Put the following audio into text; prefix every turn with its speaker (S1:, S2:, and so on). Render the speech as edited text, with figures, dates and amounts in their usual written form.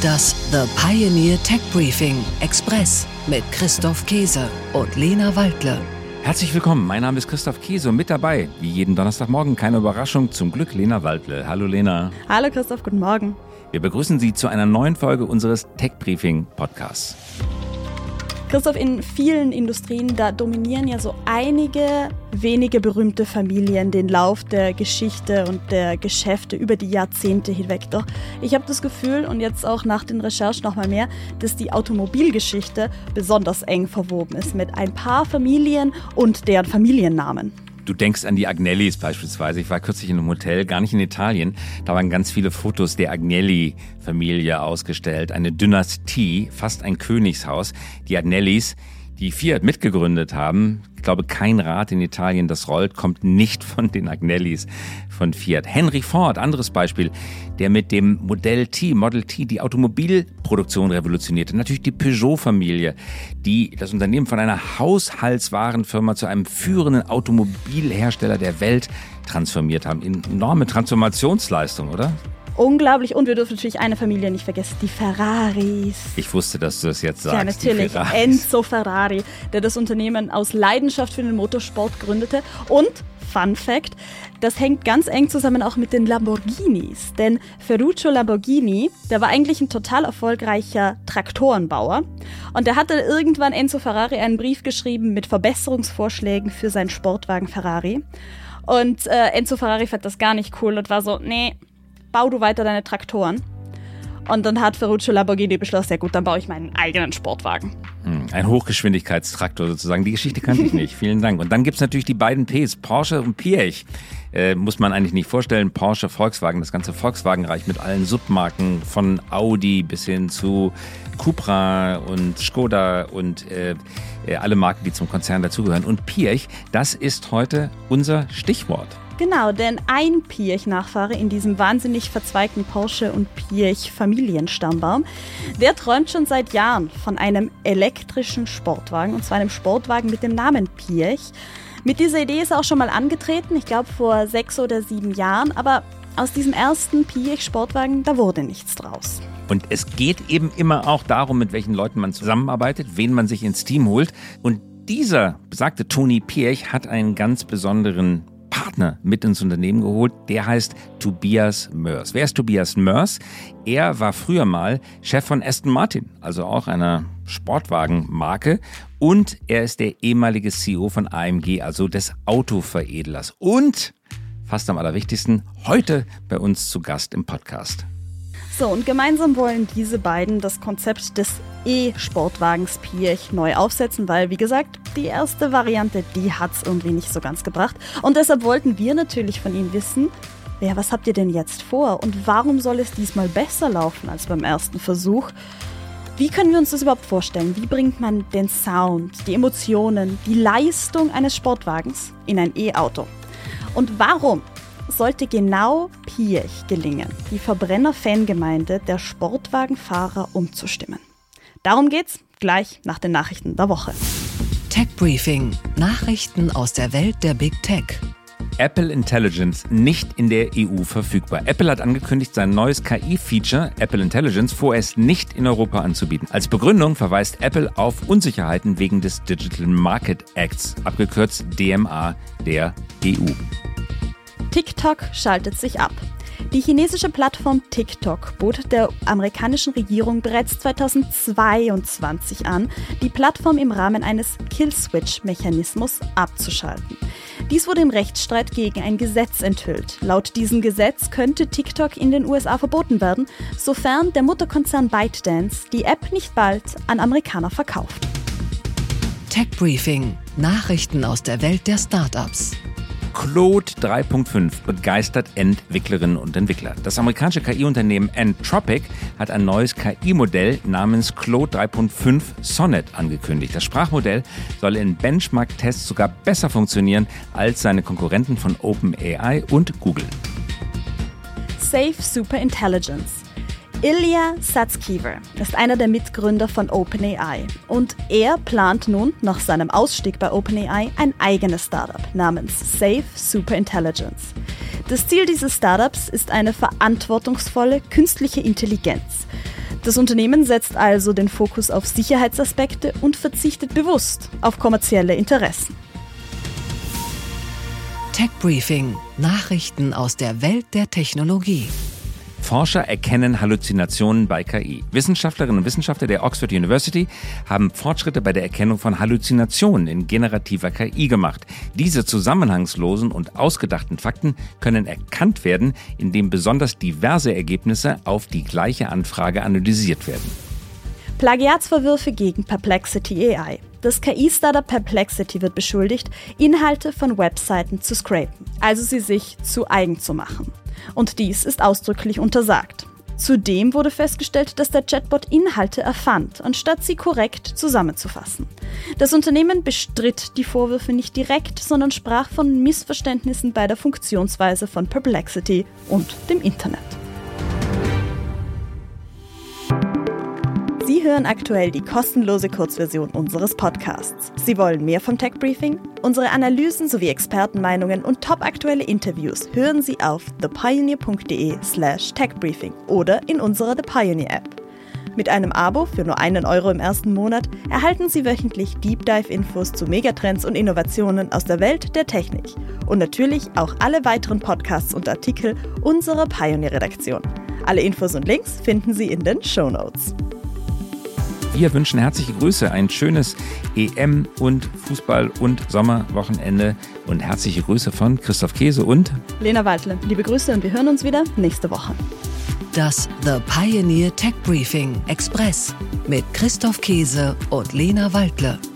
S1: Das The Pioneer Tech Briefing Express mit Christoph Käse und Lena Waldle.
S2: Herzlich willkommen, mein Name ist Christoph Käse und mit dabei, wie jeden Donnerstagmorgen, keine Überraschung, zum Glück Lena Waldle. Hallo Lena.
S3: Hallo Christoph, guten Morgen.
S2: Wir begrüßen Sie zu einer neuen Folge unseres Tech Briefing Podcasts.
S3: Christoph, in vielen Industrien, da dominieren ja so einige wenige berühmte Familien den Lauf der Geschichte und der Geschäfte über die Jahrzehnte hinweg. Doch ich habe das Gefühl, und jetzt auch nach den Recherchen noch mal mehr, dass die Automobilgeschichte besonders eng verwoben ist mit ein paar Familien und deren Familiennamen.
S2: Du denkst an die Agnellis beispielsweise. Ich war kürzlich in einem Hotel, gar nicht in Italien. Da waren ganz viele Fotos der Agnelli-Familie ausgestellt. Eine Dynastie, fast ein Königshaus. Die Agnellis, die Fiat mitgegründet haben. Ich glaube, kein Rad in Italien, das rollt, kommt nicht von den Agnellis von Fiat. Henry Ford, anderes Beispiel, der mit dem Model T die Automobilproduktion revolutionierte. Natürlich die Peugeot-Familie, die das Unternehmen von einer Haushaltswarenfirma zu einem führenden Automobilhersteller der Welt transformiert haben. Enorme Transformationsleistung, oder?
S3: Unglaublich. Und wir dürfen natürlich eine Familie nicht vergessen, die Ferraris.
S2: Ich wusste, dass du das jetzt sagst.
S3: Ja, natürlich. Enzo Ferrari, der das Unternehmen aus Leidenschaft für den Motorsport gründete. Und, Fun Fact, das hängt ganz eng zusammen auch mit den Lamborghinis. Denn Ferruccio Lamborghini, der war eigentlich ein total erfolgreicher Traktorenbauer. Und der hatte irgendwann Enzo Ferrari einen Brief geschrieben mit Verbesserungsvorschlägen für seinen Sportwagen Ferrari. Und Enzo Ferrari fand das gar nicht cool und war so, nee, bau du weiter deine Traktoren. Und dann hat Ferruccio Lamborghini beschlossen, ja gut, dann baue ich meinen eigenen Sportwagen.
S2: Ein Hochgeschwindigkeitstraktor sozusagen. Die Geschichte kannte ich nicht. Vielen Dank. Und dann gibt's natürlich die beiden Ps, Porsche und Piëch. Muss man eigentlich nicht vorstellen. Porsche, Volkswagen, das ganze Volkswagenreich mit allen Submarken von Audi bis hin zu Cupra und Skoda und alle Marken, die zum Konzern dazugehören. Und Piëch, das ist heute unser Stichwort.
S3: Genau, denn ein Piëch-Nachfahre in diesem wahnsinnig verzweigten Porsche- und Piëch-Familienstammbaum, der träumt schon seit Jahren von einem elektrischen Sportwagen, und zwar einem Sportwagen mit dem Namen Piëch. Mit dieser Idee ist er auch schon mal angetreten, ich glaube vor 6 oder 7 Jahren, aber aus diesem ersten Piëch-Sportwagen, da wurde nichts draus.
S2: Und es geht eben immer auch darum, mit welchen Leuten man zusammenarbeitet, wen man sich ins Team holt. Und dieser besagte Tony Piëch hat einen ganz besonderen Partner mit ins Unternehmen geholt, der heißt Tobias Moers. Wer ist Tobias Moers? Er war früher mal Chef von Aston Martin, also auch einer Sportwagenmarke, und er ist der ehemalige CEO von AMG, also des Autoveredlers, und fast am allerwichtigsten, heute bei uns zu Gast im Podcast.
S3: So, und gemeinsam wollen diese beiden das Konzept des E-Sportwagens Piëch neu aufsetzen, weil, wie gesagt, die erste Variante, die hat's irgendwie nicht so ganz gebracht. Und deshalb wollten wir natürlich von Ihnen wissen, ja, was habt ihr denn jetzt vor und warum soll es diesmal besser laufen als beim ersten Versuch? Wie können wir uns das überhaupt vorstellen? Wie bringt man den Sound, die Emotionen, die Leistung eines Sportwagens in ein E-Auto? Und warum sollte genau Piëch gelingen, die Verbrenner-Fangemeinde der Sportwagenfahrer umzustimmen? Darum geht's gleich nach den Nachrichten der Woche.
S1: Tech Briefing. Nachrichten aus der Welt der Big Tech.
S2: Apple Intelligence nicht in der EU verfügbar. Apple hat angekündigt, sein neues KI-Feature Apple Intelligence vorerst nicht in Europa anzubieten. Als Begründung verweist Apple auf Unsicherheiten wegen des Digital Market Acts, abgekürzt DMA der EU.
S3: TikTok schaltet sich ab. Die chinesische Plattform TikTok bot der amerikanischen Regierung bereits 2022 an, die Plattform im Rahmen eines Kill-Switch-Mechanismus abzuschalten. Dies wurde im Rechtsstreit gegen ein Gesetz enthüllt. Laut diesem Gesetz könnte TikTok in den USA verboten werden, sofern der Mutterkonzern ByteDance die App nicht bald an Amerikaner verkauft.
S1: Tech Briefing. Nachrichten aus der Welt der Startups.
S2: Claude 3.5 begeistert Entwicklerinnen und Entwickler. Das amerikanische KI-Unternehmen Anthropic hat ein neues KI-Modell namens Claude 3.5 Sonnet angekündigt. Das Sprachmodell soll in Benchmark-Tests sogar besser funktionieren als seine Konkurrenten von OpenAI und Google.
S3: Safe Super Intelligence. Ilya Sutskever ist einer der Mitgründer von OpenAI und er plant nun nach seinem Ausstieg bei OpenAI ein eigenes Startup namens Safe Super Intelligence. Das Ziel dieses Startups ist eine verantwortungsvolle künstliche Intelligenz. Das Unternehmen setzt also den Fokus auf Sicherheitsaspekte und verzichtet bewusst auf kommerzielle Interessen.
S1: Tech Briefing: Nachrichten aus der Welt der Technologie.
S2: Forscher erkennen Halluzinationen bei KI. Wissenschaftlerinnen und Wissenschaftler der Oxford University haben Fortschritte bei der Erkennung von Halluzinationen in generativer KI gemacht. Diese zusammenhangslosen und ausgedachten Fakten können erkannt werden, indem besonders diverse Ergebnisse auf die gleiche Anfrage analysiert werden.
S3: Plagiatsvorwürfe gegen Perplexity AI. Das KI-Startup Perplexity wird beschuldigt, Inhalte von Webseiten zu scrapen, also sie sich zu eigen zu machen. Und dies ist ausdrücklich untersagt. Zudem wurde festgestellt, dass der Chatbot Inhalte erfand, anstatt sie korrekt zusammenzufassen. Das Unternehmen bestritt die Vorwürfe nicht direkt, sondern sprach von Missverständnissen bei der Funktionsweise von Perplexity und dem Internet. Sie hören aktuell die kostenlose Kurzversion unseres Podcasts. Sie wollen mehr vom Tech Briefing? Unsere Analysen sowie Expertenmeinungen und topaktuelle Interviews hören Sie auf thepioneer.de/techbriefing oder in unserer The Pioneer App. Mit einem Abo für nur €1 im ersten Monat erhalten Sie wöchentlich Deep Dive Infos zu Megatrends und Innovationen aus der Welt der Technik. Und natürlich auch alle weiteren Podcasts und Artikel unserer Pioneer-Redaktion. Alle Infos und Links finden Sie in den Shownotes.
S2: Wir wünschen herzliche Grüße, ein schönes EM- und Fußball- und Sommerwochenende und herzliche Grüße von Christoph Käse und
S3: Lena Waldle. Liebe Grüße und wir hören uns wieder nächste Woche.
S1: Das The Pioneer Tech Briefing Express mit Christoph Käse und Lena Waldle.